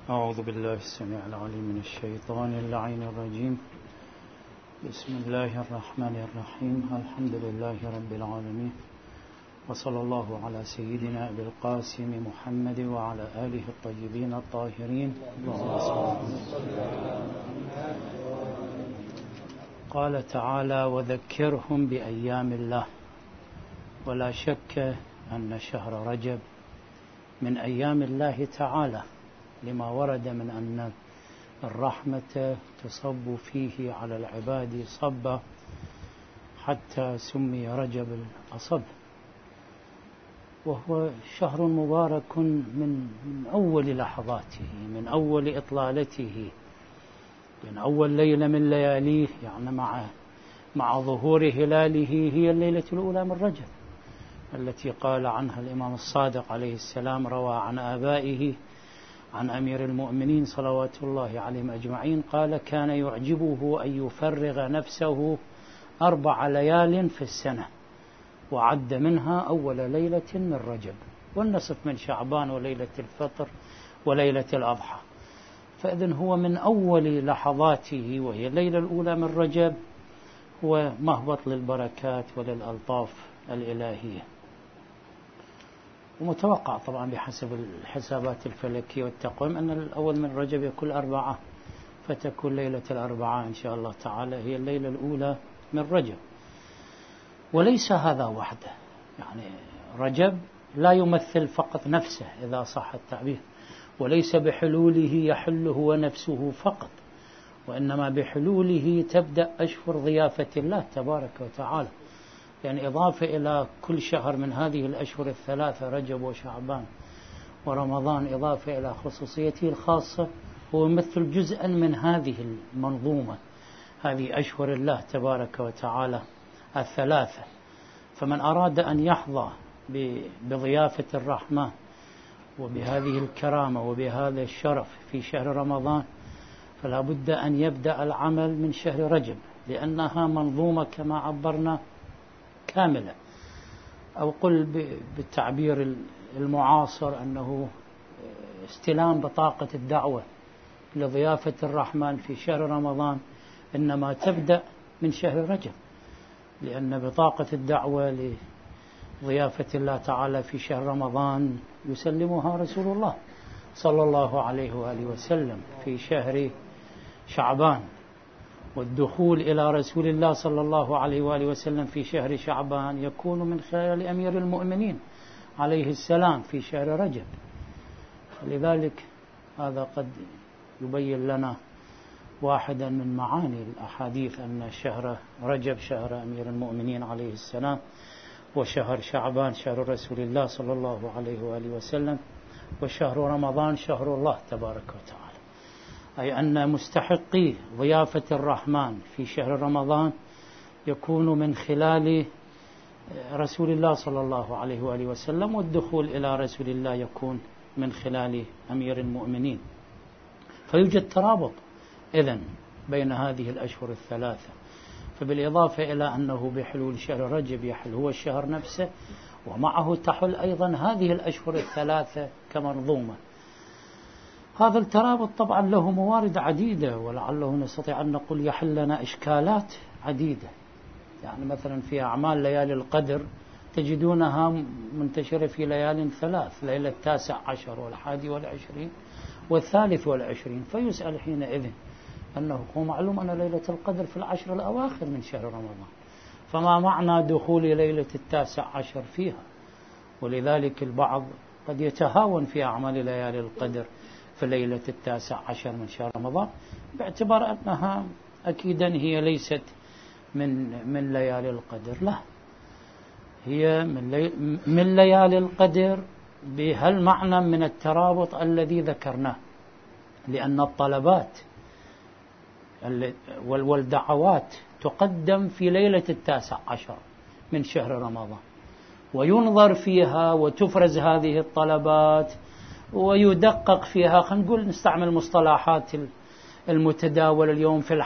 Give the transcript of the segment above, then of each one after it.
أعوذ بالله السميع العليم من الشيطان اللعين الرجيم. بسم الله الرحمن الرحيم. الحمد لله رب العالمين، وصلى الله على سيدنا أبي القاسم محمد وعلى آله الطيبين الطاهرين. قال تعالى: وذكرهم بأيام الله. ولا شك أن شهر رجب من أيام الله تعالى، لما ورد من أن الرحمة تصب فيه على العباد صبا، حتى سمي رجب الأصب. وهو شهر مبارك من أول لحظاته، من أول إطلالته، من أول ليلة من لياليه، يعني مع ظهور هلاله هي الليلة الأولى من رجب، التي قال عنها الإمام الصادق عليه السلام، روى عن آبائه عن أمير المؤمنين صلوات الله عليهم أجمعين، قال: كان يعجبه أن يفرغ نفسه 4 ليال في السنة، وعد منها أول ليلة من رجب، والنصف من شعبان، وليلة الفطر، وليلة الأضحى. فإذن هو من أول لحظاته، وهي الليلة الأولى من رجب، هو مهبط للبركات وللألطاف الإلهية. ومتوقع طبعا بحسب الحسابات الفلكية والتقويم أن الأول من رجب يكون 4، فتكون ليلة الأربعاء إن شاء الله تعالى هي الليلة الأولى من رجب. وليس هذا وحده، يعني رجب لا يمثل فقط نفسه إذا صح التعبير، وليس بحلوله يحل هو نفسه فقط، وإنما بحلوله تبدأ أشهر ضيافة الله تبارك وتعالى، يعني إضافة إلى كل شهر من هذه الأشهر الثلاثة، رجب وشعبان ورمضان، إضافة إلى خصوصيته الخاصة، هو يمثل جزءا من هذه المنظومة، هذه أشهر الله تبارك وتعالى الثلاثة. فمن أراد أن يحظى بضيافة الرحمة وبهذه الكرامة وبهذا الشرف في شهر رمضان، فلا بد أن يبدأ العمل من شهر رجب، لأنها منظومة كما عبرنا كاملة، أو قل بالتعبير المعاصر أنه استلام بطاقة الدعوة لضيافة الرحمن في شهر رمضان إنما تبدأ من شهر رجب، لأن بطاقة الدعوة لضيافة الله تعالى في شهر رمضان يسلمها رسول الله صلى الله عليه وآله وسلم في شهر شعبان، والدخول إلى رسول الله صلى الله عليه وآله وسلم في شهر شعبان يكون من خلال أمير المؤمنين عليه السلام في شهر رجب. لذلك هذا قد يبين لنا واحدا من معاني الأحاديث أن شهر رجب شهر أمير المؤمنين عليه السلام، وشهر شعبان شهر رسول الله صلى الله عليه وآله وسلم، وشهر رمضان شهر الله تبارك وتعالى. أي أن مستحقي ضيافة الرحمن في شهر رمضان يكون من خلال رسول الله صلى الله عليه وآله وسلم، والدخول إلى رسول الله يكون من خلال أمير المؤمنين. فيوجد ترابط إذن بين هذه الأشهر الثلاثة. فبالإضافة إلى أنه بحلول شهر رجب يحل هو الشهر نفسه، ومعه تحل أيضا هذه الأشهر الثلاثة كمنظومة. هذا الترابط طبعا له موارد عديدة، ولعله نستطيع أن نقول يحل لنا إشكالات عديدة. يعني مثلا في أعمال ليالي القدر تجدونها منتشرة في ليال 3، ليلة 19 والحادي والعشرين والثالث والعشرين، فيسأل حينئذ أنه هو معلوم أن ليلة القدر في العشر الأواخر من شهر رمضان، فما معنى دخول ليلة 19 فيها؟ ولذلك البعض قد يتهاون في أعمال ليالي القدر في ليلة 19 من شهر رمضان، باعتبار أنها أكيدا هي ليست من ليالي القدر. لا، هي من ليالي القدر بهالمعنى من الترابط الذي ذكرناه، لأن الطلبات والدعوات تقدم في ليلة 19 من شهر رمضان، وينظر فيها وتفرز هذه الطلبات ويدقق فيها، خلينا نقول نستعمل مصطلحات المتداول اليوم، في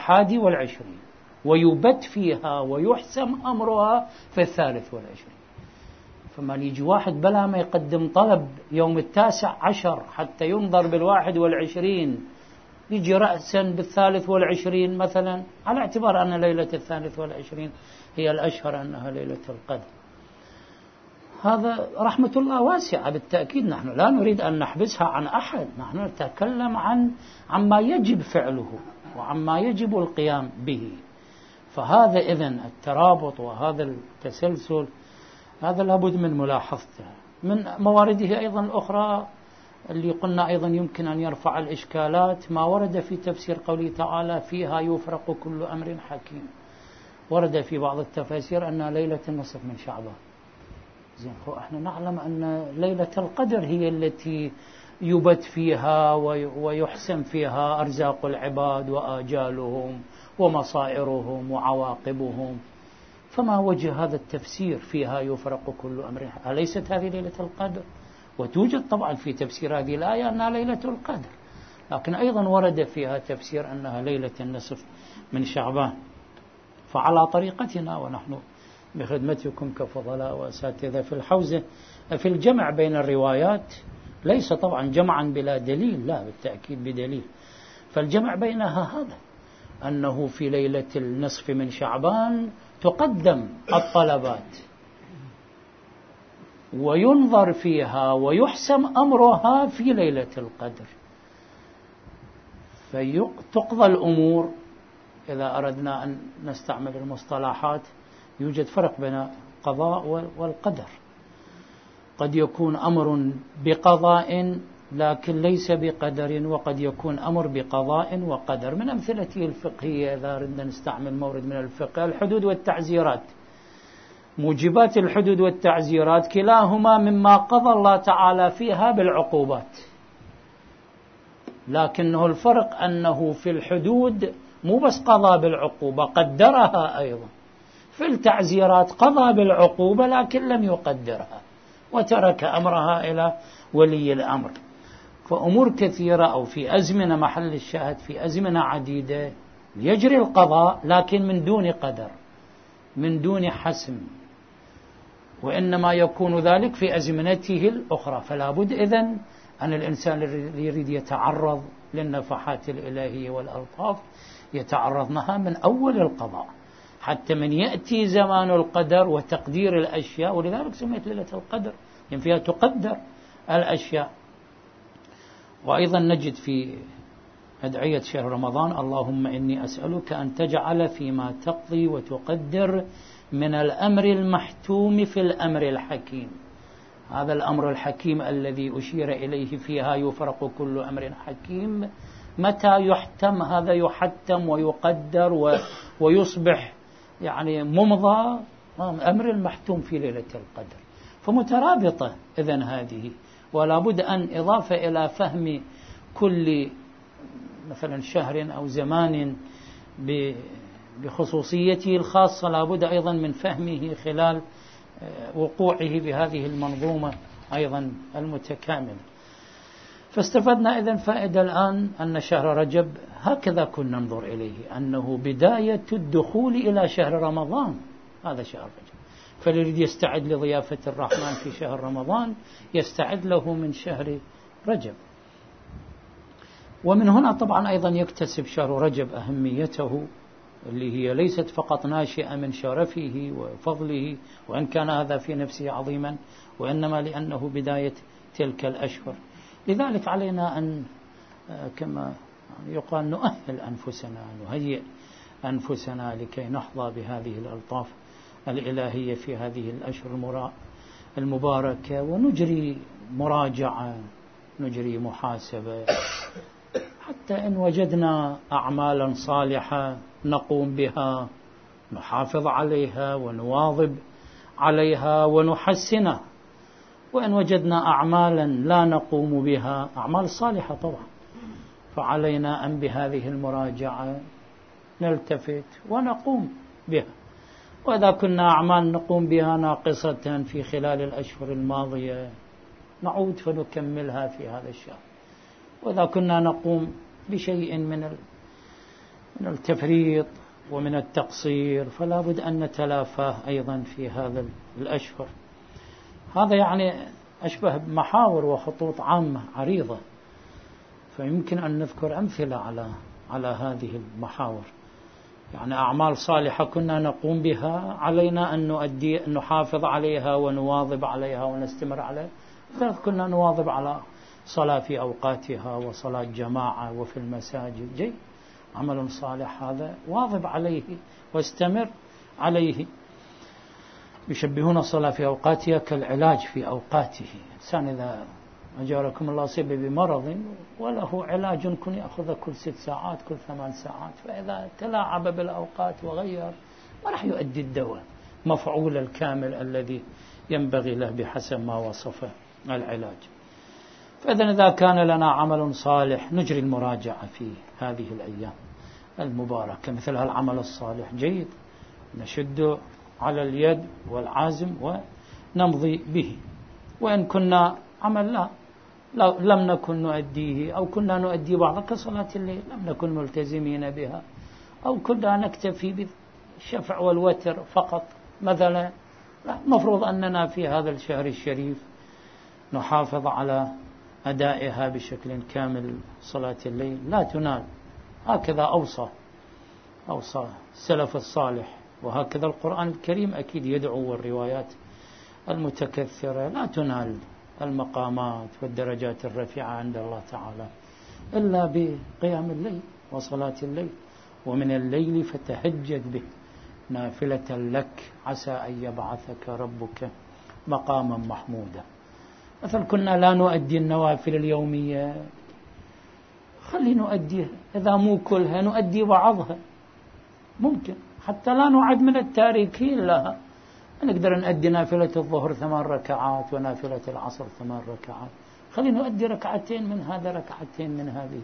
21، ويبت فيها ويحسم أمرها في 23. فما يجي واحد بلا ما يقدم طلب يوم 19 حتى ينظر بال21، يجي رأسا بال23 مثلا، على اعتبار أن ليلة 23 هي الأشهر أنها ليلة القدر. هذا رحمة الله واسعة بالتأكيد، نحن لا نريد أن نحبسها عن أحد، نحن نتكلم عما يجب فعله وعما يجب القيام به. فهذا إذن الترابط وهذا التسلسل هذا لابد من ملاحظته. من موارده أيضا الأخرى اللي قلنا أيضا يمكن أن يرفع الإشكالات ما ورد في تفسير قوله تعالى فيها يفرق كل أمر حكيم. ورد في بعض التفاسير أنها ليلة النصف من شعبان. زين، احنا نعلم أن ليلة القدر هي التي يبت فيها ويحسم فيها أرزاق العباد وآجالهم ومصائرهم وعواقبهم، فما وجه هذا التفسير فيها يفرق كل أمر؟ أليست هذه ليلة القدر؟ وتوجد طبعا في تفسير هذه الآية أنها ليلة القدر، لكن أيضا ورد فيها تفسير أنها ليلة النصف من شعبان. فعلى طريقتنا ونحن بخدمتكم كفضلاء وأساتذة في الحوزة في الجمع بين الروايات، ليس طبعا جمعا بلا دليل، لا بالتأكيد بدليل. فالجمع بينها هذا، أنه في ليلة النصف من شعبان تقدم الطلبات وينظر فيها ويحسم أمرها في ليلة القدر، فتقضى الأمور. إذا أردنا أن نستعمل المصطلحات، يوجد فرق بين قضاء والقدر. قد يكون أمر بقضاء لكن ليس بقدر، وقد يكون أمر بقضاء وقدر. من أمثلته الفقهية إذا أردنا نستعمل مورد من الفقه، الحدود والتعزيرات. موجبات الحدود والتعزيرات كلاهما مما قضى الله تعالى فيها بالعقوبات، لكنه الفرق أنه في الحدود مو بس قضى بالعقوبة، قدرها أيضا. في التعزيرات قضى بالعقوبة لكن لم يقدرها وترك أمرها إلى ولي الأمر. فأمور كثيرة، أو في أزمنة، محل الشاهد في أزمنة عديدة يجري القضاء لكن من دون قدر، من دون حسم، وإنما يكون ذلك في أزمنته الأخرى. فلا بد إذن أن الإنسان اللي يريد يتعرض للنفحات الإلهية والألطاف يتعرض لها من أول القضاء، حتى من يأتي زمان القدر وتقدير الأشياء. ولذلك سميت ليلة القدر، يعني فيها تقدر الأشياء. وأيضا نجد في أدعية شهر رمضان: اللهم إني أسألك أن تجعل فيما تقضي وتقدر من الأمر المحتوم في الأمر الحكيم. هذا الأمر الحكيم الذي أشير إليه فيها يفرق كل أمر حكيم، متى يحتم هذا؟ يحتم ويقدر ويصبح يعني ممضى أمر المحتوم في ليلة القدر. فمترابطة إذن هذه، ولا بد أن إضافة إلى فهم كل مثلا شهر أو زمان بخصوصيته الخاصة، لا بد أيضا من فهمه خلال وقوعه بهذه المنظومة أيضا المتكاملة. فاستفدنا إذن فائدة الآن أن شهر رجب هكذا كنا ننظر إليه، أنه بداية الدخول إلى شهر رمضان. هذا شهر رجب، فالذي يستعد لضيافة الرحمن في شهر رمضان يستعد له من شهر رجب. ومن هنا طبعا أيضا يكتسب شهر رجب أهميته، اللي هي ليست فقط ناشئة من شرفه وفضله، وإن كان هذا في نفسه عظيما، وإنما لأنه بداية تلك الأشهر. لذلك علينا أن كما يقال نؤهل أنفسنا، نهيئ أنفسنا لكي نحظى بهذه الألطاف الإلهية في هذه الأشهر المباركة، ونجري مراجعة، نجري محاسبة، حتى إن وجدنا أعمالا صالحة نقوم بها، نحافظ عليها ونواظب عليها ونحسنها. وإن وجدنا أعمالا لا نقوم بها، أعمال صالحة طبعا، فعلينا أن بهذه المراجعة نلتفت ونقوم بها. وإذا كنا أعمال نقوم بها ناقصة في خلال الأشهر الماضية، نعود فنكملها في هذا الشهر. وإذا كنا نقوم بشيء من التفريط ومن التقصير، فلا بد أن نتلافاه أيضا في هذا الأشهر. هذا يعني أشبه بمحاور وخطوط عامة عريضة، فيمكن أن نذكر أمثلة على هذه المحاور. يعني أعمال صالحة كنا نقوم بها علينا أن نحافظ عليها ونواظب عليها ونستمر عليها. كنا نواظب على صلاة في أوقاتها وصلاة جماعة وفي المساجد، جيد، عمل صالح هذا واظب عليه واستمر عليه. يشبهون الصلاة في أوقاتها كالعلاج في أوقاته. إنسان إذا أجاركم الله أصيب بمرض وله علاج يمكن يأخذ كل 6 ساعات كل 8 ساعات، فإذا تلاعب بالأوقات وغير ما راح يؤدي الدواء مفعول الكامل الذي ينبغي له بحسب ما وصفه العلاج. فإذا إذا كان لنا عمل صالح نجري المراجعة في هذه الأيام المباركة مثل هالعمل الصالح، جيد، نشد على اليد والعازم ونمضي به. وإن كنا عمل لم نكن نؤديه أو كنا نؤدي بعض كصلاة الليل لم نكن ملتزمين بها، أو كنا نكتفي بالشفع والوتر فقط مثلا، لا، المفروض أننا في هذا الشهر الشريف نحافظ على أدائها بشكل كامل. صلاة الليل لا تنال، هكذا أوصى السلف الصالح، وهكذا القرآن الكريم أكيد يدعو، والروايات المتكثرة لا تنال المقامات والدرجات الرفيعة عند الله تعالى إلا بقيام الليل وصلاة الليل. ومن الليل فتهجد به نافلة لك عسى أن يبعثك ربك مقاما محمودا. مثلا كنا لا نؤدي النوافل اليومية، خلي نؤديها، إذا مو كلها نؤدي بعضها، ممكن حتى لا نعد من التاركين لها. نقدر نؤدي نافلة الظهر 8 ركعات ونافلة العصر 8 ركعات، خلي نؤدي 2 ركعتين من هذا 2 ركعتين من هذه،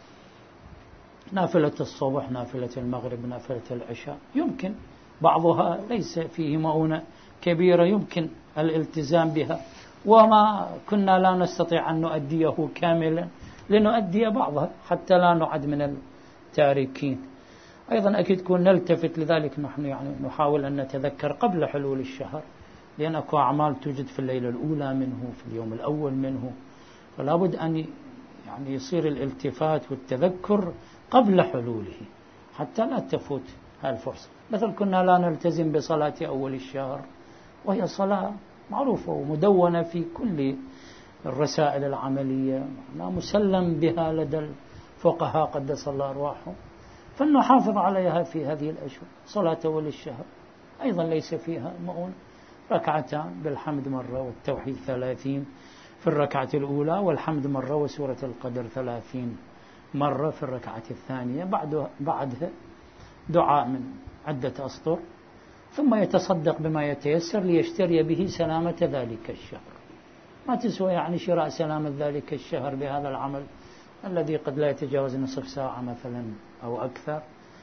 نافلة الصبح نافلة المغرب نافلة العشاء، يمكن بعضها ليس فيه مؤونة كبيرة يمكن الالتزام بها. وما كنا لا نستطيع أن نؤديه كاملا لنؤدي بعضها حتى لا نعد من التاركين. أيضا أكيد كون نلتفت لذلك، نحن يعني نحاول أن نتذكر قبل حلول الشهر، لأن أكو أعمال توجد في الليلة الأولى منه في اليوم الأول منه، فلا بد أن يعني يصير الالتفات والتذكر قبل حلوله حتى لا تفوت هالفرصة. مثل كنا لا نلتزم بصلاة أول الشهر، وهي صلاة معروفة ومدونة في كل الرسائل العملية، مسلم بها لدى الفقهاء قدس الله أرواحهم، فلنحافظ عليها في هذه الأشهر. صلاة أول الشهر أيضا ليس فيها مؤونة، 2 ركعتان بالحمد مرة والتوحيد 30 في الركعة الأولى، والحمد مرة وسورة القدر 30 مرة في الركعة الثانية، بعدها دعاء من عدة أسطر، ثم يتصدق بما يتيسر ليشتري به سلامة ذلك الشهر. ما تسوى يعني شراء سلامة ذلك الشهر بهذا العمل الذي قد لا يتجاوز نصف ساعة مثلا أو أكثر.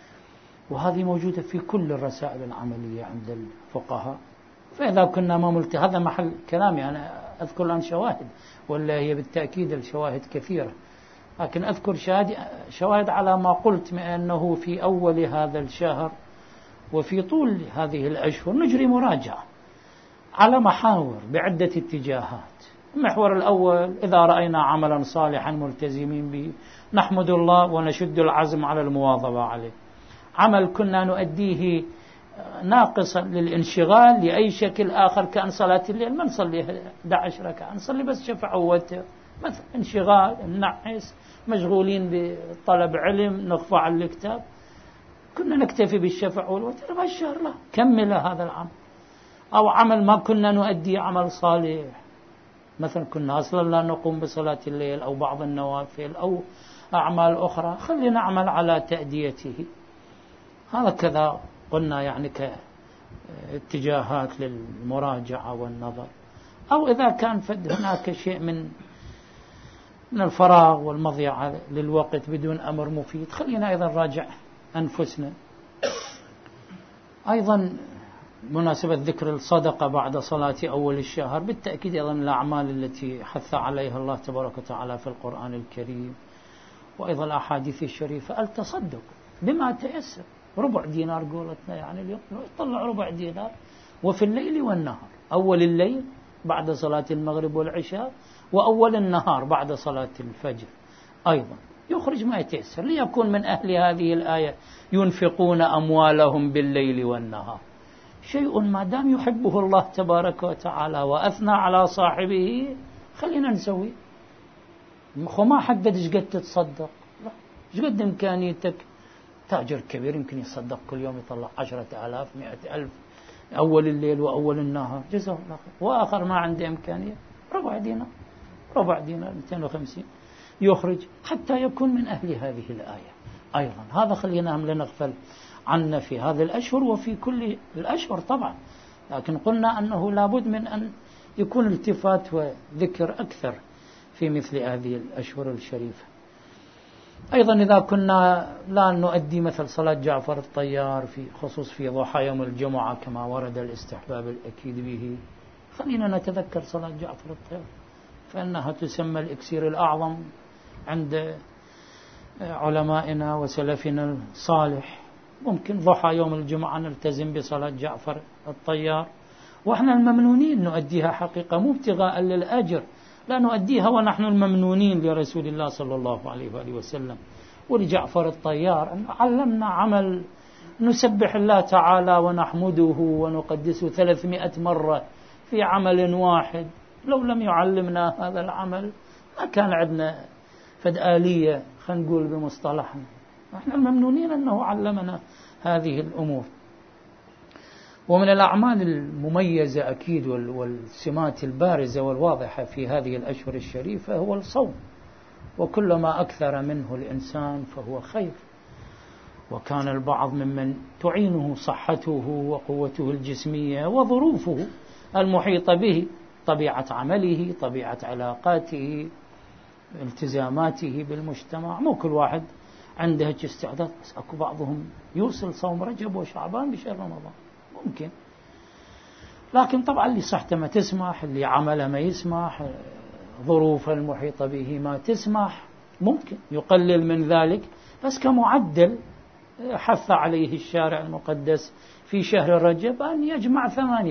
وهذه موجودة في كل الرسائل العملية عند الفقهاء. فإذا كنا ما هذا محل كلامي، أنا أذكر الآن شواهد، ولا هي بالتأكيد الشواهد كثيرة، لكن أذكر شواهد على ما قلت، من أنه في أول هذا الشهر وفي طول هذه الأشهر نجري مراجعة على محاور بعدة اتجاهات. المحور الأول، إذا رأينا عملا صالحا ملتزمين به نحمد الله ونشد العزم على المواظبة عليه. عمل كنا نؤديه ناقصا للانشغال لأي شكل آخر كأن صلاة الليل ما نصلي 11 ركعة، نصلي بس شفع ووتر مثلا، انشغال نعس مشغولين بطلب علم نغفى عن الكتاب، كنا نكتفي بالشفع والوتر بهالشهر، لا، كمل هذا العمل. أو عمل ما كنا نؤدي عمل صالح، مثلا كنا أصلا لا نقوم بصلاة الليل أو بعض النوافل أو أعمال أخرى، خلينا نعمل على تأديته. هذا كذا قلنا يعني كاتجاهات للمراجعة والنظر. أو إذا كان هناك شيء من الفراغ والمضيعة للوقت بدون أمر مفيد، خلينا أيضا نراجع أنفسنا. أيضا مناسبة ذكر الصدقة بعد صلاة أول الشهر، بالتأكيد أيضا الأعمال التي حث عليها الله تبارك وتعالى في القرآن الكريم وأيضا الأحاديث الشريفة، التصدق بما تيسر، 1/4 دينار قولتنا، يعني اليوم طلع 1/4 دينار، وفي الليل والنهار، أول الليل بعد صلاة المغرب والعشاء، وأول النهار بعد صلاة الفجر أيضا. يخرج ما يتيسر ليكون من أهل هذه الآية ينفقون أموالهم بالليل والنهار. شيء ما دام يحبه الله تبارك وتعالى وأثنى على صاحبه خلينا نسوي. ما حدد ايش قد تتصدق، لا، ايش قد إمكانيتك. تاجر كبير يمكن يصدق كل يوم يطلع 10,000 100,000 أول الليل وأول النهار، جزاه الله خير. وآخر ما عنده إمكانية ربع دينار 250 يخرج حتى يكون من أهل هذه الآية أيضا. هذا خلينا لا نغفل عنه في هذه الأشهر وفي كل الأشهر طبعا، لكن قلنا أنه لابد من أن يكون التفات وذكر أكثر في مثل هذه الأشهر الشريفة. أيضا إذا كنا لا نؤدي مثل صلاة جعفر الطيار في خصوص في ضحى يوم الجمعة كما ورد الاستحباب الأكيد به، خلينا نتذكر صلاة جعفر الطيار، فإنها تسمى الإكسير الأعظم عند علمائنا وسلفنا الصالح. ممكن ضحى يوم الجمعة نلتزم بصلاة جعفر الطيار، وإحنا الممنونين نؤديها حقيقة مو ابتغاء للأجر، لا نؤديها ونحن الممنونين لرسول الله صلى الله عليه وآله وسلم ولجعفر الطيار أن علمنا عمل نسبح الله تعالى ونحمده ونقدسه 300 مرة في عمل واحد. لو لم يعلمنا هذا العمل ما كان عندنا فدآلية، خلينا نقول بمصطلحنا. احنا الممنونين أنه علمنا هذه الأمور. ومن الأعمال المميزة أكيد والسمات البارزة والواضحة في هذه الأشهر الشريفة هو الصوم، وكلما أكثر منه الإنسان فهو خير. وكان البعض ممن تعينه صحته وقوته الجسمية وظروفه المحيطة به، طبيعة عمله، طبيعة علاقاته، التزاماته بالمجتمع. مو كل واحد عنده استعداد، بس أكو بعضهم يوصل صوم رجب وشعبان بشهر رمضان ممكن، لكن طبعا اللي صحته ما تسمح، اللي عمله ما يسمح، ظروفه المحيطة به ما تسمح، ممكن يقلل من ذلك. بس كمعدل حث عليه الشارع المقدس في شهر رجب أن يجمع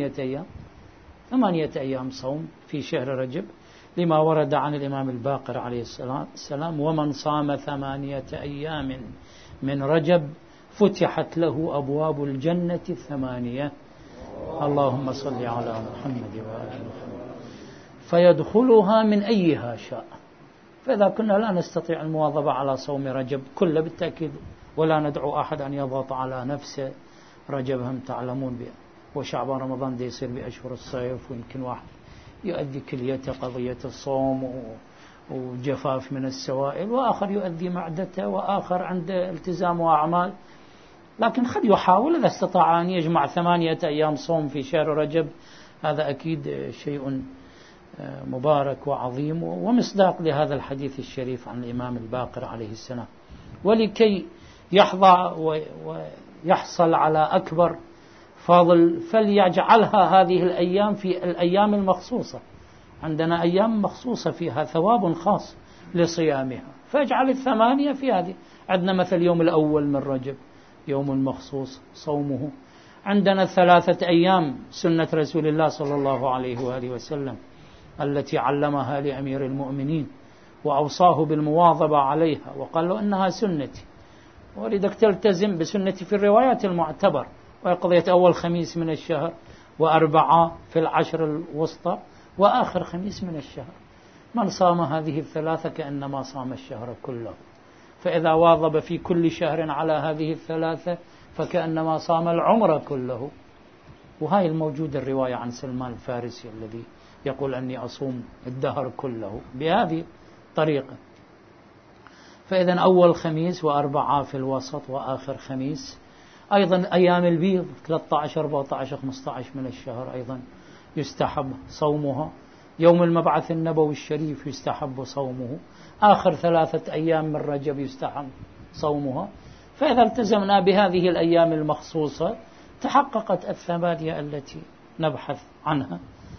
8 أيام صوم في شهر رجب، لما ورد عن الإمام الباقر عليه السلام: ومن صام 8 أيام من رجب فتحت له أبواب الجنة 8. اللهم صل على محمد وآل محمد. فيدخلها من أيها شاء. فإذا كنا لا نستطيع المواظبة على صوم رجب كله بالتأكيد، ولا ندعو أحد أن يضغط على نفسه، رجب هم تعلمون به وشعبان رمضان دي يصير بأشهر الصيف، ويمكن واحد يؤدي كليته قضية الصوم وجفاف من السوائل، وآخر يؤدي معدته، وآخر عنده التزام وأعمال. لكن قد يحاول إذا استطاع أن يجمع 8 أيام صوم في شهر رجب، هذا أكيد شيء مبارك وعظيم ومصداق لهذا الحديث الشريف عن الإمام الباقر عليه السلام. ولكي يحظى ويحصل على أكبر فضل فليجعلها هذه الأيام في الأيام المخصوصة. عندنا أيام مخصوصة فيها ثواب خاص لصيامها، فاجعل 8 في هذه. عندنا مثل يوم الأول من رجب يوم مخصوص صومه. عندنا 3 أيام سنة رسول الله صلى الله عليه وآله وسلم التي علمها لأمير المؤمنين وأوصاه بالمواظبة عليها، وقال له إنها سنتي وردك تلتزم بسنتي في الروايات المعتبر، وقضية أول خميس من الشهر، و4 في العشر الوسطى، وآخر خميس من الشهر. من صام هذه 3 كأنما صام الشهر كله، فإذا واظب في كل شهر على هذه 3 فكأنما صام العمر كله. وهاي الموجود الرواية عن سلمان الفارسي الذي يقول أني أصوم الدهر كله بهذه الطريقة. فإذا أول خميس، و4 في الوسط، وآخر خميس. أيضا أيام البيض 13 14 15 من الشهر أيضا يستحب صومها. يوم المبعث النبوي الشريف يستحب صومه. آخر 3 أيام من رجب يستحب صومها. فإذا التزمنا بهذه الأيام المخصوصة تحققت 8 التي نبحث عنها.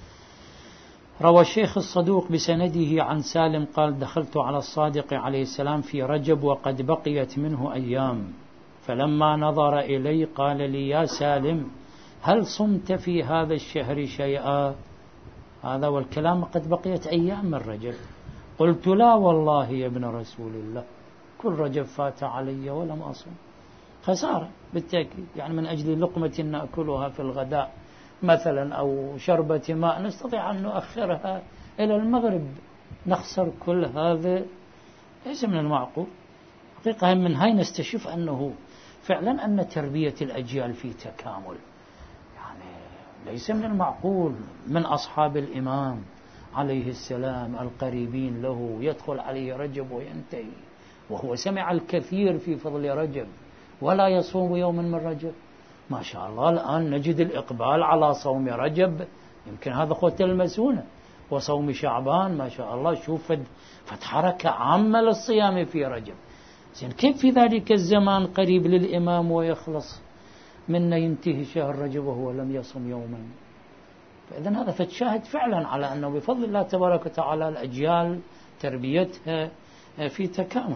روى الشيخ الصدوق بسنده عن سالم قال: دخلت على الصادق عليه السلام في رجب وقد بقيت منه أيام، فلما نظر إلي قال لي: يا سالم، هل صمت في هذا الشهر شيئا؟ هذا والكلام قد بقيت أيام من رجب. قلت لا والله يا ابن رسول الله كل رجب فات علي ولم أصم. خسارة بالتأكيد، يعني من أجل لقمة نأكلها في الغداء مثلا أو شربة ماء نستطيع أن نؤخرها إلى المغرب، نخسر كل هذا؟ ليس من المعقول. حقيقة من هاي نستشف أنه فعلا أن تربية الأجيال في تكامل، يعني ليس من المعقول من أصحاب الإمام عليه السلام القريبين له يدخل عليه رجب وينتهي وهو سمع الكثير في فضل رجب ولا يصوم يوما من رجب. ما شاء الله الآن نجد الإقبال على صوم رجب، يمكن هذا قوة المسونة، وصوم شعبان ما شاء الله. شوف حركة عامة للصيام في رجب. زين كيف في ذلك الزمان قريب للإمام ويخلص منا ينتهي شهر رجب وهو لم يصم يوما؟ فإذن هذا فتشاهد فعلا على أنه بفضل الله تبارك وتعالى الأجيال تربيتها في تكامل.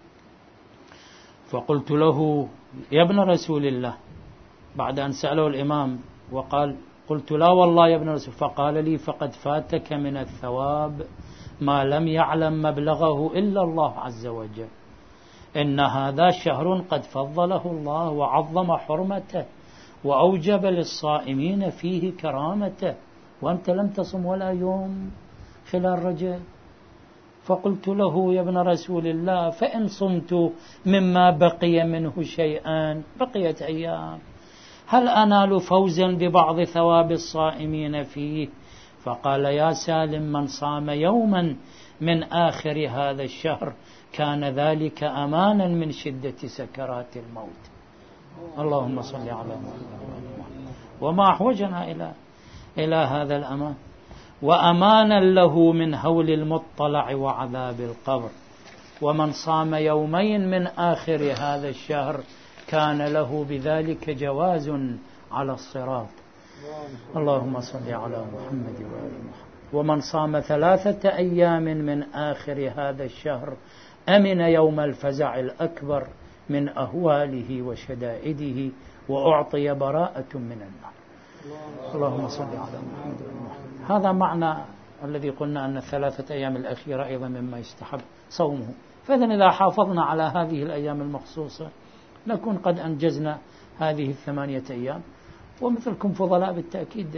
فقلت له يا ابن رسول الله، بعد أن سأله الإمام وقال قلت لا والله يا ابن رسول، فقال لي فقد فاتك من الثواب ما لم يعلم مبلغه إلا الله عز وجل، إن هذا شهر قد فضله الله وعظم حرمته وأوجب للصائمين فيه كرامته، وأنت لم تصم ولا يوم خلال رجب. فقلت له يا ابن رسول الله فإن صمت مما بقي منه شيئا، بقيت أيام، هل أنال فوزا ببعض ثواب الصائمين فيه؟ فقال يا سالم من صام يوما من آخر هذا الشهر كان ذلك أمانا من شدة سكرات الموت. اللهم صل على محمد. وما أحوجنا إلى هذا الأمان، وأمانا له من هول المطلع وعذاب القبر. ومن صام يومين من آخر هذا الشهر كان له بذلك جواز على الصراط. اللهم صل على محمد وآل محمد. ومن صام 3 أيام من آخر هذا الشهر أمن يوم الفزع الأكبر من أهواله وشدائده وأعطي براءة من النار. اللهم صل على محمد وآل محمد. هذا معنى الذي قلنا أن 3 أيام الأخيرة أيضا مما يستحب صومه. فإذن إذا حافظنا على هذه الأيام المخصوصة نكون قد أنجزنا هذه 8 أيام. ومثلكم فضلاء بالتأكيد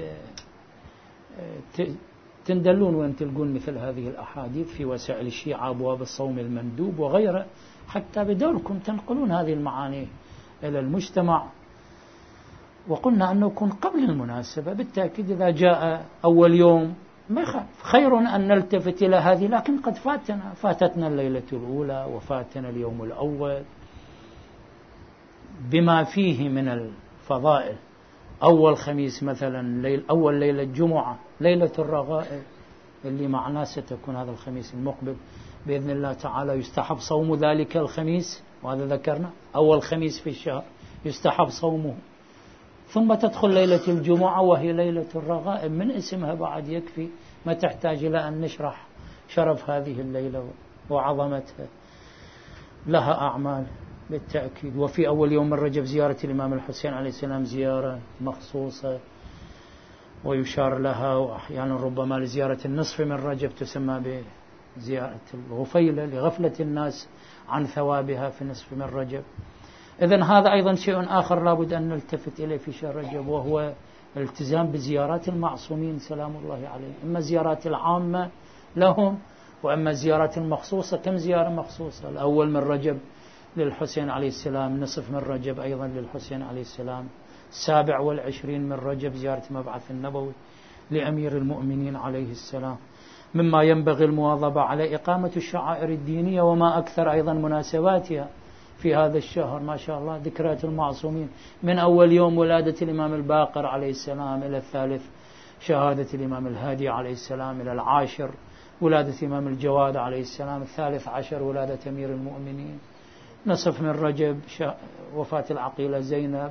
تندلون وين تلقون مثل هذه الأحاديث في وسائل الشيعة، أبواب الصوم المندوب وغيره، حتى بدوركم تنقلون هذه المعاني إلى المجتمع. وقلنا أنه يكون قبل المناسبة بالتأكيد، إذا جاء أول يوم ما يخالف، خير أن نلتفت إلى هذه، لكن قد فاتتنا الليلة الأولى وفاتنا اليوم الأول بما فيه من الفضائل. أول خميس مثلا أول ليلة جمعة ليلة الرغائب اللي معنا ستكون هذا الخميس المقبل بإذن الله تعالى، يستحب صوم ذلك الخميس، وهذا ذكرنا أول خميس في الشهر يستحب صومه. ثم تدخل ليلة الجمعة وهي ليلة الرغائب، من اسمها بعد يكفي، ما تحتاج إلى أن نشرح شرف هذه الليلة وعظمتها. لها أعمال بالتأكيد. وفي أول يوم من رجب زيارة الإمام الحسين عليه السلام زيارة مخصوصة ويشار لها، وأحيانا ربما لزيارة النصف من رجب تسمى بزيارة الغفيلة لغفلة الناس عن ثوابها في نصف من رجب. إذن هذا أيضا شيء آخر لابد أن نلتفت إليه في شهر رجب، وهو الالتزام بزيارات المعصومين سلام الله عليهم، إما زيارات العامة لهم وإما زيارات المخصوصة. كم زيارة مخصوصة؟ الأول من رجب للحسين عليه السلام، نصف من رجب أيضا للحسين عليه السلام، 27 من رجب زيارة مبعث النبوي لأمير المؤمنين عليه السلام. مما ينبغي المواظبة على إقامة الشعائر الدينية وما أكثر أيضا مناسباتها في هذا الشهر. ما شاء الله ذكريات المعصومين من أول يوم ولادة الإمام الباقر عليه السلام إلى 3 شهادة الإمام الهادي عليه السلام، إلى 10 ولادة الإمام الجواد عليه السلام، 13 ولادة أمير المؤمنين، نصف من رجب وفاة العقيلة زينب،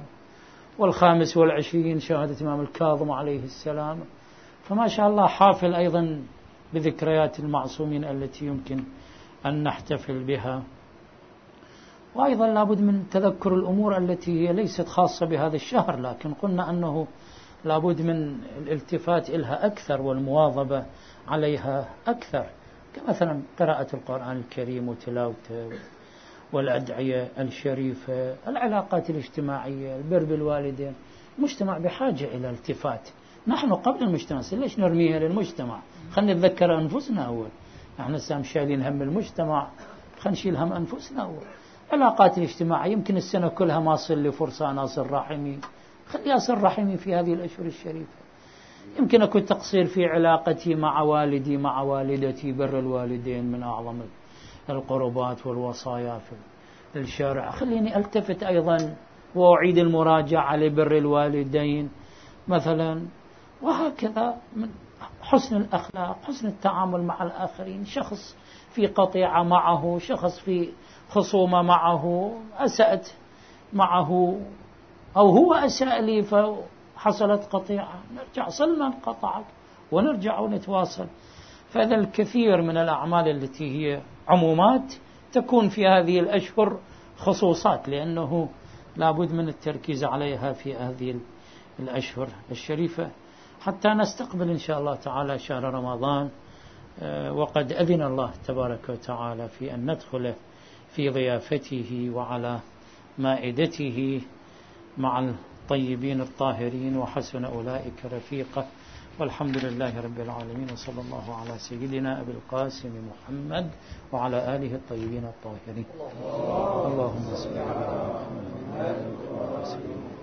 25 شهادة الإمام الكاظم عليه السلام. فما شاء الله حافل أيضا بذكريات المعصومين التي يمكن أن نحتفل بها. وأيضا لابد من تذكر الأمور التي هي ليست خاصة بهذا الشهر، لكن قلنا أنه لابد من الالتفات إلها أكثر والمواظبة عليها أكثر، كمثلا قراءة القرآن الكريم وتلاوته والأدعية الشريفة، العلاقات الاجتماعية، البر بالوالدين. المجتمع بحاجة إلى التفات، نحن قبل المجتمع، ليش نرميها للمجتمع؟ خلينا نتذكر أنفسنا أول، نحن هسه شايلين هم المجتمع، خلينا نشيل هم أنفسنا أول. العلاقات الاجتماعية يمكن السنة كلها ما أصل لي فرصة أنا أصل رحمي، خلي أصل رحمي في هذه الأشهر الشريفة. يمكن أكون تقصير في علاقتي مع والدي مع والدتي، بر الوالدين من أعظم القربات والوصايا في الشارع، خليني ألتفت أيضا وأعيد المراجعة لبر الوالدين مثلا، وهكذا من حسن الأخلاق، حسن التعامل مع الآخرين. شخص في قطيعة معه، شخص في خصومة معه، أسأت معه أو هو أساء لي فحصلت قطيعة، نرجع صل من قطعك ونرجع ونتواصل. فهذا الكثير من الأعمال التي هي عمومات تكون في هذه الأشهر خصوصات، لأنه لابد من التركيز عليها في هذه الأشهر الشريفة حتى نستقبل إن شاء الله تعالى شهر رمضان، وقد أذن الله تبارك وتعالى في أن ندخل في ضيافته وعلى مائدته مع الطيبين الطاهرين، وحسن أولئك رفيقا. والحمد لله رب العالمين، وصلى الله على سيدنا أبي القاسم محمد وعلى آله الطيبين الطاهرين. اللهم صل على محمد وعلى آله وصحبه.